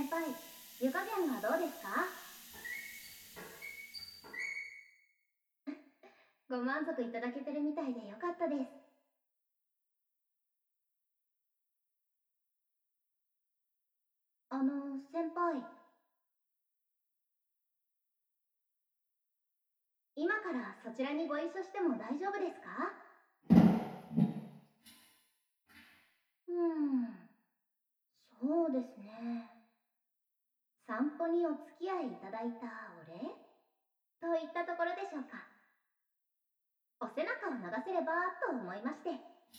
輩、湯加減はどうですか？ご満足いただけてるみたいでよかったです。先輩、今からそちらにご一緒しても大丈夫ですか？うーん、そうですね。散歩にお付き合いいただいたお礼といったところでしょうか。お背中を流せればと思いまして。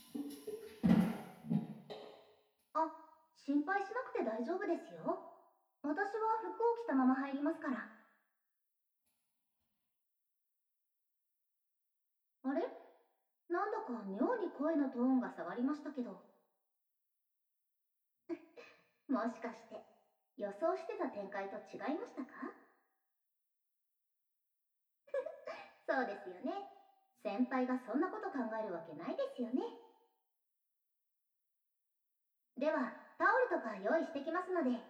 あ、心配しなくて大丈夫ですよ。私は服を着たまま入りますから。あれ、なんだか妙に声のトーンが下がりましたけど。もしかして予想してた展開と違いましたか？そうですよね。先輩がそんなこと考えるわけないですよね。ではタオルとか用意してきますので。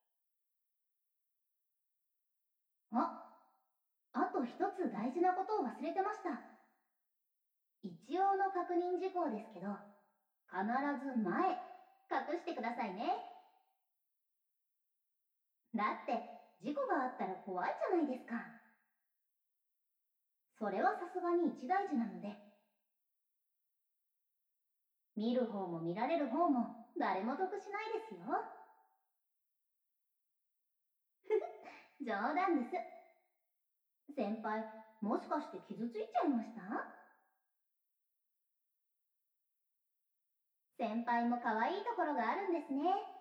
あと一つ大事なことを忘れてました。一応の確認事項ですけど、必ず前隠してくださいね。だって事故があったら怖いじゃないですか。それはさすがに一大事なので。見る方も見られる方も誰も得しないですよ。冗談です。先輩、もしかして傷ついちゃいました？先輩も可愛いところがあるんですね。